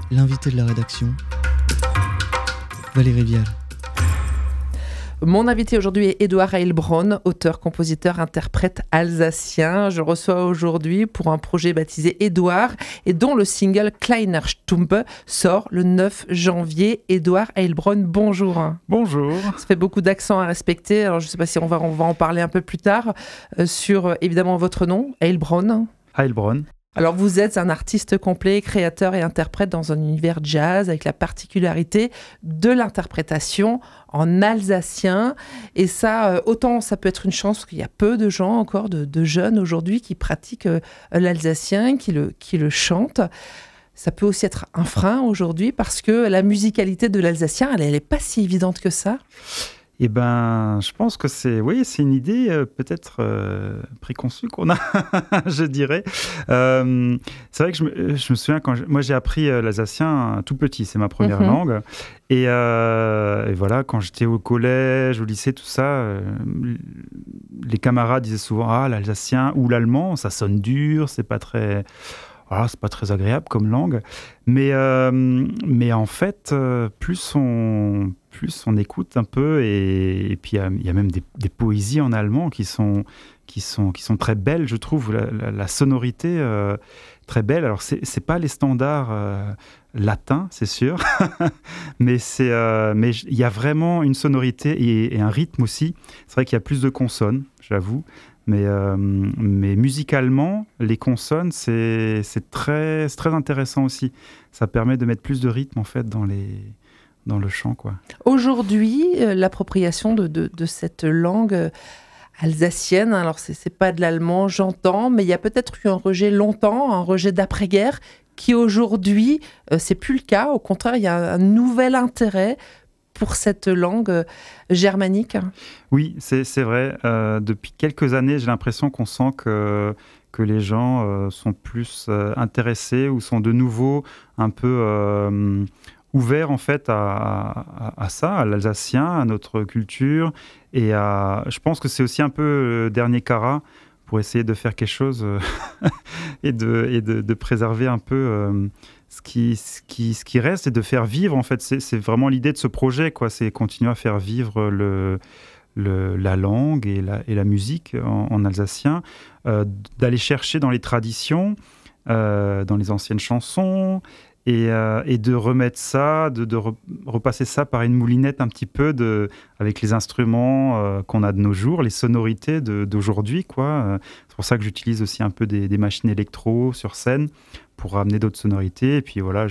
L'invité de la rédaction, Valérie Vial. Mon invité aujourd'hui est Édouard Heilbronn, auteur, compositeur, interprète alsacien. Je reçois aujourd'hui pour un projet baptisé Édouard et dont le single Kleiner Stumpe sort le 9 janvier. Édouard Heilbronn, bonjour. Bonjour. Ça fait beaucoup d'accents à respecter. Alors je ne sais pas si on va en parler un peu plus tard sur évidemment votre nom, Heilbronn. Heilbronn. Alors vous êtes un artiste complet, créateur et interprète dans un univers jazz avec la particularité de l'interprétation en alsacien. Et ça, autant ça peut être une chance parce qu'il y a peu de gens encore, de jeunes aujourd'hui qui pratiquent l'alsacien, qui le chantent. Ça peut aussi être un frein aujourd'hui parce que la musicalité de l'alsacien, elle n'est pas si évidente que ça. Eh ben, je pense que c'est une idée peut-être préconçue qu'on a, je dirais. C'est vrai que je me souviens moi j'ai appris l'alsacien tout petit, c'est ma première langue. Et voilà, quand j'étais au collège, au lycée, tout ça, les camarades disaient souvent l'alsacien ou l'allemand, ça sonne dur, c'est pas très agréable comme langue. Mais en fait, plus on écoute un peu, et puis il y a même des poésies en allemand qui sont très belles, je trouve. La sonorité très belle. Alors c'est pas les standards latins, c'est sûr, mais il y a vraiment une sonorité et un rythme aussi. C'est vrai qu'il y a plus de consonnes, j'avoue. Mais musicalement, les consonnes, c'est très intéressant aussi. Ça permet de mettre plus de rythme en fait dans le chant, quoi. Aujourd'hui, l'appropriation de cette langue alsacienne, alors c'est pas de l'allemand, j'entends, mais il y a peut-être eu un rejet d'après-guerre, qui aujourd'hui, c'est plus le cas. Au contraire, il y a un nouvel intérêt pour cette langue germanique. Oui, c'est vrai. Depuis quelques années, j'ai l'impression qu'on sent que les gens sont plus intéressés ou sont de nouveau un peu ouverts en fait à ça, à l'alsacien, à notre culture. Et je pense que c'est aussi un peu le dernier carat pour essayer de faire quelque chose et de préserver un peu ce qui reste et de faire vivre. En fait, c'est vraiment l'idée de ce projet, quoi. C'est continuer à faire vivre la langue et la musique en alsacien, d'aller chercher dans les traditions, dans les anciennes chansons, et de remettre ça, de repasser ça par une moulinette un petit peu avec les instruments qu'on a de nos jours, les sonorités d'aujourd'hui, quoi. C'est pour ça que j'utilise aussi un peu des machines électro sur scène pour amener d'autres sonorités. Et puis voilà,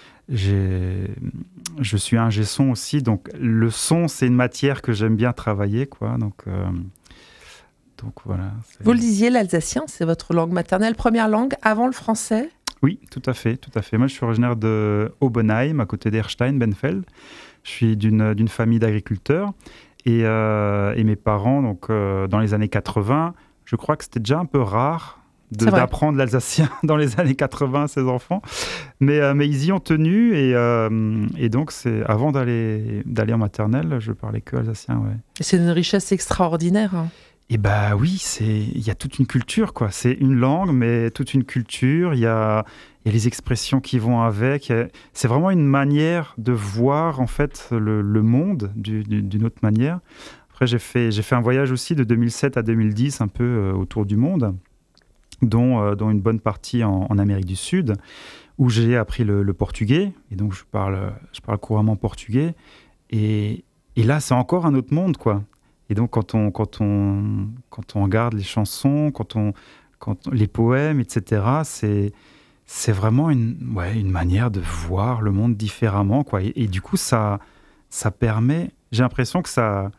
je suis ingé son aussi, donc le son, c'est une matière que j'aime bien travailler, quoi. Donc voilà. Vous le disiez, l'alsacien, c'est votre langue maternelle, première langue avant le français ? Oui, tout à fait. Moi, je suis originaire de Obenheim, à côté d'Erstein-Benfeld. Je suis d'une famille d'agriculteurs. Et mes parents, donc, dans les années 80, je crois que c'était déjà un peu rare d'apprendre l'alsacien dans les années 80 à ses enfants. Mais ils y ont tenu. Et donc, avant d'aller en maternelle, je parlais que alsacien. Ouais. C'est une richesse extraordinaire. Et bah oui, il y a toute une culture, quoi. C'est une langue, mais toute une culture. Il y a les expressions qui vont avec. C'est vraiment une manière de voir en fait le monde d'une autre manière. Après, j'ai fait un voyage aussi de 2007 à 2010, un peu autour du monde, dont une bonne partie en Amérique du Sud, où j'ai appris le portugais. Et donc je parle couramment portugais. Et là, c'est encore un autre monde, quoi. Et donc, quand on regarde les chansons, les poèmes, etc., c'est vraiment une manière de voir le monde différemment, quoi. Et du coup, ça permet... J'ai l'impression que ça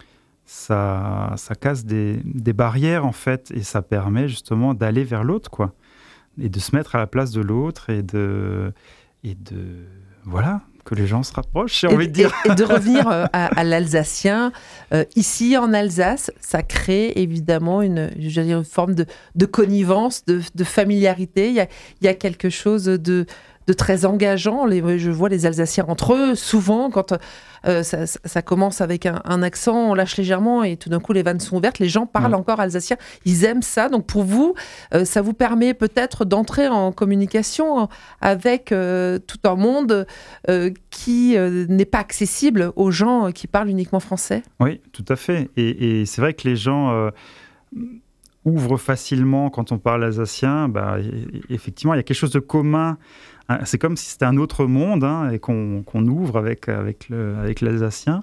casse des barrières, en fait, et ça permet justement d'aller vers l'autre, quoi. Et de se mettre à la place de l'autre et de voilà, que les gens se rapprochent, j'ai envie de dire. Et de revenir à l'alsacien, ici en Alsace, ça crée évidemment une forme de connivence, de familiarité. Il y a quelque chose de de très engageant. Je vois les Alsaciens entre eux, souvent, quand ça commence avec un accent, on lâche légèrement et tout d'un coup les vannes sont ouvertes, les gens parlent encore alsacien, ils aiment ça. Donc pour vous, ça vous permet peut-être d'entrer en communication avec tout un monde qui n'est pas accessible aux gens qui parlent uniquement français. Oui, tout à fait. Et c'est vrai que les gens ouvrent facilement quand on parle alsacien. Effectivement, il y a quelque chose de commun. C'est comme si c'était un autre monde et qu'on ouvre avec l'alsacien.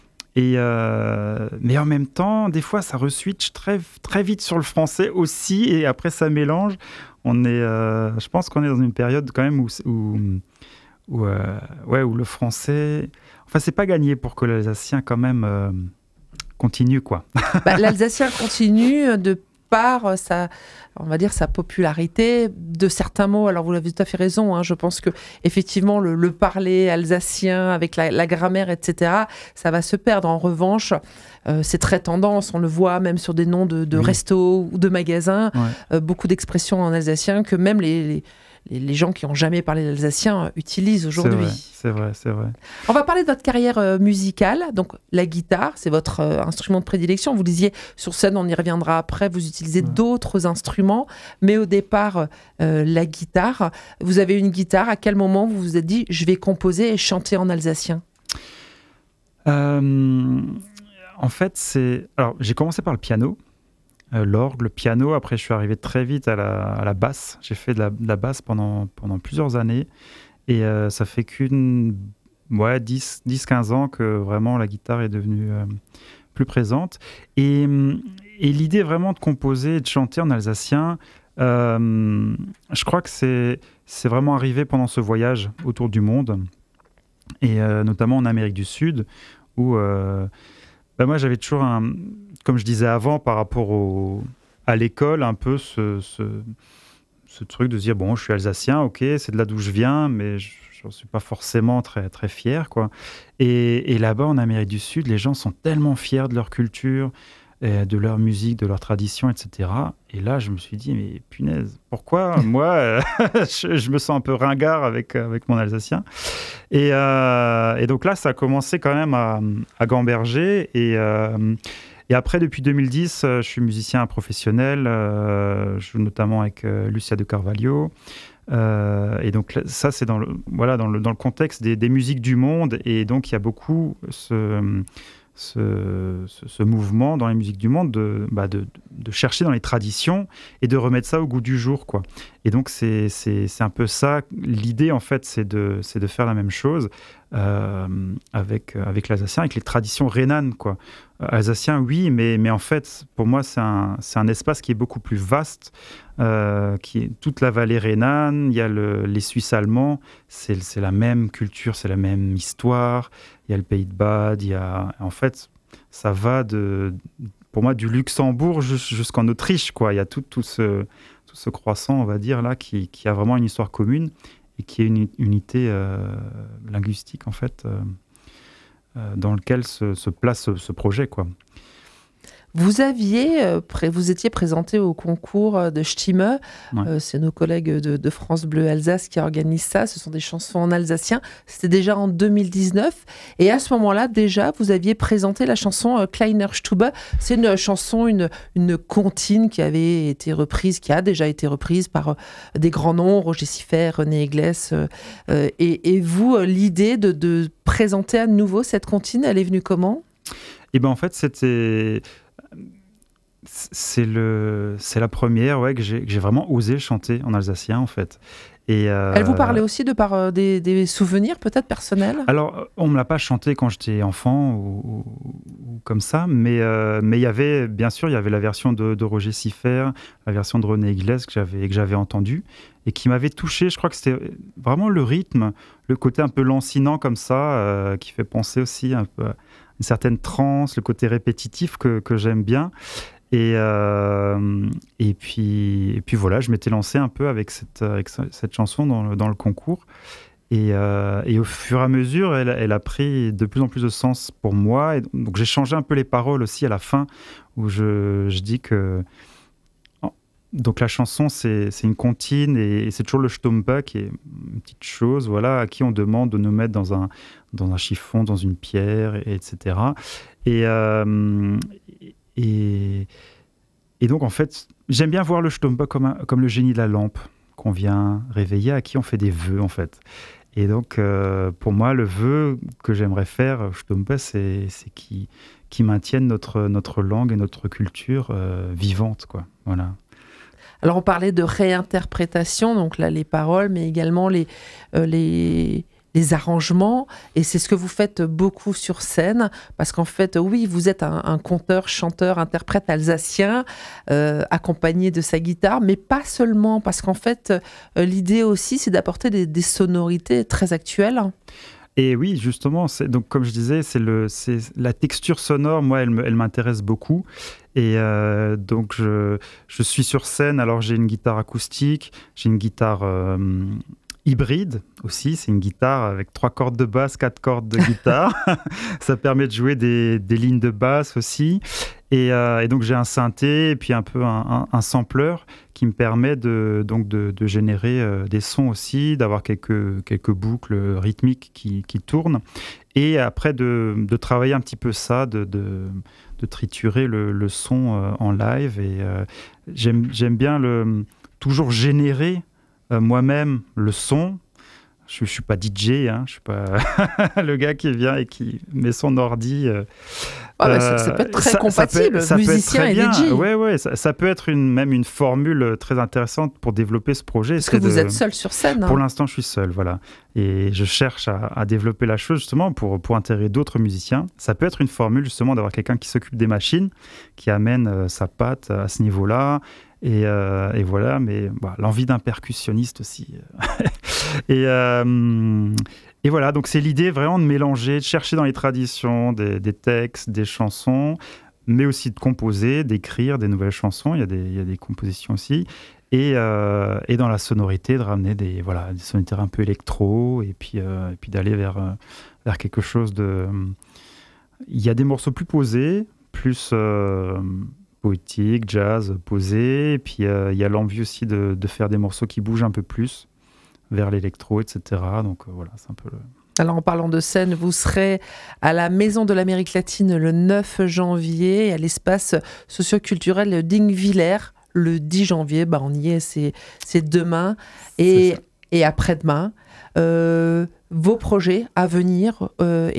Mais en même temps, des fois, ça re-switch très, très vite sur le français aussi. Et après, ça mélange. Je pense qu'on est dans une période quand même où le français... Enfin, c'est pas gagné pour que l'alsacien quand même continue, quoi. L'alsacien continue de par sa popularité de certains mots. Alors, vous avez tout à fait raison. Je pense que effectivement, le parler alsacien avec la grammaire, etc., ça va se perdre. En revanche, c'est très tendance. On le voit même sur des noms de restos ou de magasins. Beaucoup d'expressions en alsacien que même les gens qui n'ont jamais parlé l'alsacien utilisent aujourd'hui. C'est vrai. On va parler de votre carrière musicale. Donc, la guitare, c'est votre instrument de prédilection. Vous disiez, sur scène, on y reviendra après, vous utilisez d'autres instruments. Mais au départ, la guitare. Vous avez une guitare. À quel moment vous vous êtes dit, je vais composer et chanter en alsacien ? En fait, alors, j'ai commencé par le piano. L'orgue, le piano. Après, je suis arrivé très vite à la basse. J'ai fait de la basse pendant plusieurs années. Et ça fait 10-15 ans que vraiment la guitare est devenue plus présente. Et l'idée vraiment de composer et de chanter en alsacien, je crois que c'est vraiment arrivé pendant ce voyage autour du monde. Et notamment en Amérique du Sud, où... moi, j'avais toujours comme je disais avant, par rapport à l'école, un peu ce truc de se dire, bon, je suis alsacien, ok, c'est de là d'où je viens, mais je n'en suis pas forcément très, très fier, quoi. Et là-bas, en Amérique du Sud, les gens sont tellement fiers de leur culture, de leur musique, de leur tradition, etc. Et là, je me suis dit, mais punaise, pourquoi moi, je me sens un peu ringard avec mon alsacien. Et donc là, ça a commencé quand même à gamberger. Et après, depuis 2010, je suis musicien professionnel. Je joue notamment avec Lucia de Carvalho. Et donc ça, c'est dans le contexte des musiques du monde. Et donc, il y a beaucoup ce mouvement dans les musiques du monde de chercher dans les traditions et de remettre ça au goût du jour, quoi. Et donc c'est un peu ça l'idée, en fait, c'est de faire la même chose avec l'alsacien, avec les traditions rhénanes, quoi. Alsacien, oui, mais en fait, pour moi, c'est un espace qui est beaucoup plus vaste, qui est toute la vallée rhénane. Il y a les Suisses allemands, c'est la même culture, c'est la même histoire. Il y a le Pays de Bade, en fait, ça va pour moi, du Luxembourg jusqu'en Autriche, quoi. Il y a tout ce croissant, on va dire, là, qui a vraiment une histoire commune et qui est une unité linguistique, en fait, dans lequel se place ce projet, quoi. Vous étiez présenté au concours de Stimme. C'est nos collègues de France Bleu Alsace qui organisent ça. Ce sont des chansons en alsacien. C'était déjà en 2019. Et à ce moment-là, déjà, vous aviez présenté la chanson Kleiner Stube. C'est une chanson, une comptine qui a déjà été reprise par des grands noms, Roger Siffert, René Eglès. Et vous, l'idée de présenter à nouveau cette comptine, elle est venue comment ? Eh ben, en fait, c'est la première que j'ai vraiment osé chanter en alsacien, en fait. Et elle vous parlait aussi de par des souvenirs peut-être personnels ? Alors, on me l'a pas chanté quand j'étais enfant ou comme ça, mais il y avait, bien sûr, il y avait la version de Roger Siffert, la version de René Eglès que j'avais entendue et qui m'avait touché. Je crois que c'était vraiment le rythme, le côté un peu lancinant comme ça, qui fait penser aussi un peu à une certaine transe, le côté répétitif que j'aime bien. Et puis voilà, je m'étais lancé un peu avec cette chanson dans le concours. Et au fur et à mesure, elle a pris de plus en plus de sens pour moi. Et donc j'ai changé un peu les paroles aussi à la fin, où je dis que donc la chanson, c'est une comptine et c'est toujours le Stumba qui est une petite chose, voilà, à qui on demande de nous mettre dans un chiffon, dans une pierre, etc. Et, et donc, en fait, j'aime bien voir le Stumba comme le génie de la lampe qu'on vient réveiller, à qui on fait des vœux, en fait. Et donc, pour moi, le vœu que j'aimerais faire, Stumba, c'est qui maintienne notre langue et notre culture vivante, quoi. Voilà. Alors, on parlait de réinterprétation, donc là, les paroles, mais également les arrangements. Et c'est ce que vous faites beaucoup sur scène, parce qu'en fait, oui, vous êtes un conteur, chanteur, interprète alsacien, accompagné de sa guitare, mais pas seulement, parce qu'en fait, l'idée aussi, c'est d'apporter des sonorités très actuelles. Et oui, justement, donc comme je disais, c'est la texture sonore, moi, elle m'intéresse beaucoup. Et donc, je suis sur scène, alors j'ai une guitare acoustique, j'ai une guitare hybride aussi, c'est une guitare avec 3 cordes de basse, 4 cordes de guitare. Ça permet de jouer des lignes de basse aussi. Et donc, j'ai un synthé et puis un peu un sampler qui me permet de générer des sons aussi, d'avoir quelques boucles rythmiques qui tournent. Et après, de travailler un petit peu ça, de triturer le son en live. Et j'aime bien toujours générer moi-même le son. Je ne suis pas DJ, hein, je ne suis pas le gars qui vient et qui met son ordi. Ça peut être très compatible, musicien et DJ. Oui, ça peut être même une formule très intéressante pour développer ce projet. Parce que vous êtes seul sur scène. Pour l'instant, je suis seul, voilà. Et je cherche à développer la chose justement pour intégrer d'autres musiciens. Ça peut être une formule justement d'avoir quelqu'un qui s'occupe des machines, qui amène sa patte à ce niveau-là. Et voilà, mais l'envie d'un percussionniste aussi. Et voilà, donc c'est l'idée vraiment de mélanger, de chercher dans les traditions des textes, des chansons, mais aussi de composer, d'écrire des nouvelles chansons. Il y a des compositions aussi. Et dans la sonorité, de ramener des sonorités un peu électro, et puis d'aller vers quelque chose de... Il y a des morceaux plus posés, plus... poétique, jazz, posé. Et puis, il y a l'envie aussi de faire des morceaux qui bougent un peu plus vers l'électro, etc. Donc, voilà, c'est un peu le... Alors, en parlant de scène, vous serez à la Maison de l'Amérique latine le 9 janvier, à l'espace socioculturel d'Ingviller le 10 janvier. On y est, c'est demain et après-demain. Vos projets à venir, Édouard ?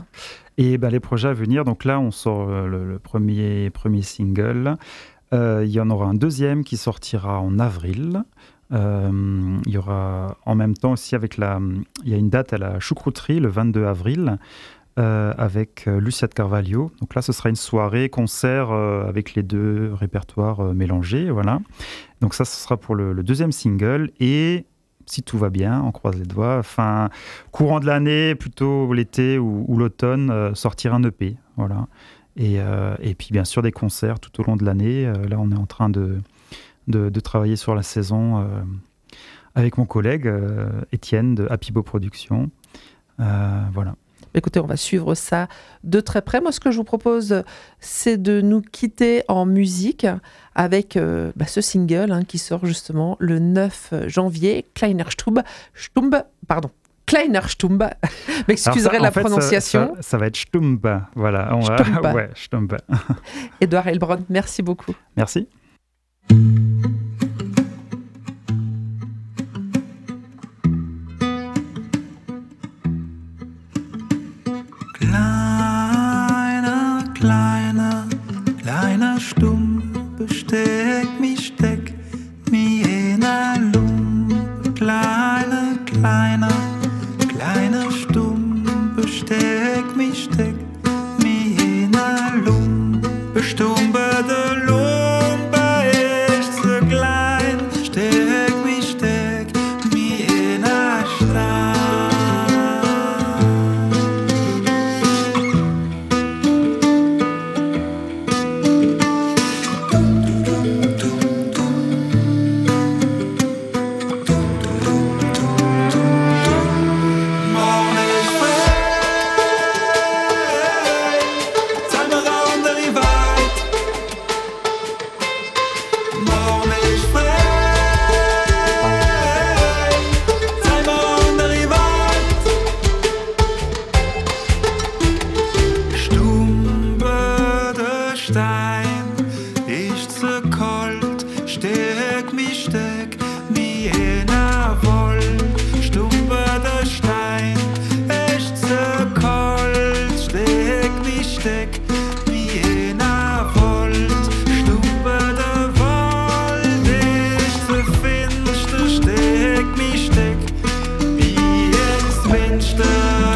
Et les projets à venir, donc là, on sort le premier single. Il y en aura un deuxième qui sortira en avril. Il y aura en même temps aussi il y a une date à la choucrouterie, le 22 avril, avec Lucia de Carvalho. Donc là, ce sera une soirée, concert avec les deux répertoires mélangés. Voilà. Donc ça, ce sera pour le deuxième single. Et... si tout va bien, on croise les doigts, courant de l'année, plutôt l'été ou l'automne, sortir un EP, voilà. Et puis bien sûr des concerts tout au long de l'année. Là, on est en train de travailler sur la saison avec mon collègue Étienne de Happy Beau Productions. Voilà. Écoutez, on va suivre ça de très près. Moi, ce que je vous propose, c'est de nous quitter en musique avec ce single qui sort justement le 9 janvier, Kleiner Stumba. M'excuserez la prononciation. Ça va être Stumba, voilà. Stumba. Édouard Heilbronn, merci beaucoup. Merci. Kleiner Stumpe, steck mich in a Lumpe. Kleiner Stumpe, steck mich in a Lumpe. Stumpe de Lumpe, steck mich steck, wie einer Woll, stumpe der Stein, echt so kalt, steck mich steck, wie einer Woll, stumpe der Wald, echt so finster, steck mich steck, wie ins Fenster.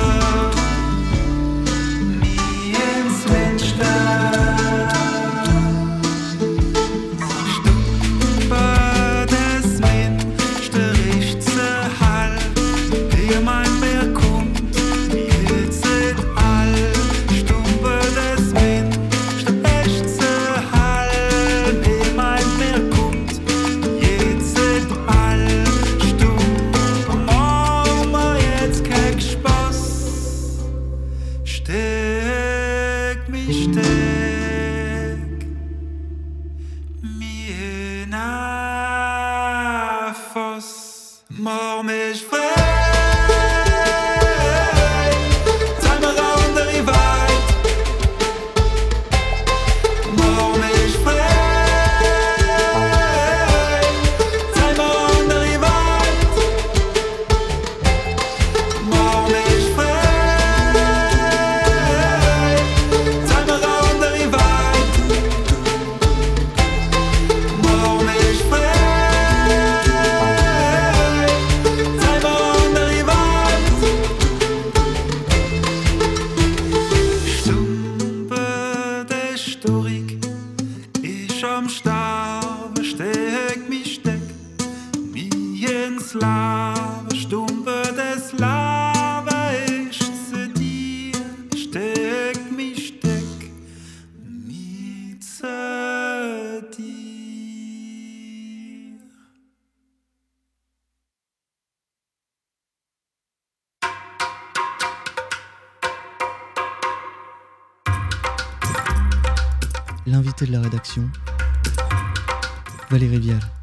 Steck mich steck, mir na Foss, mach mich frei, zeig mir raum der Weit, mach mich frei, zeig mir raum der Weit, mach mich frei. Am Starbe steck mich steck, wie ins Lava, stumpe des Lava, ich zu dir, steck mich steck, wie zu dir. L'invité de la rédaction, Valérie Vial.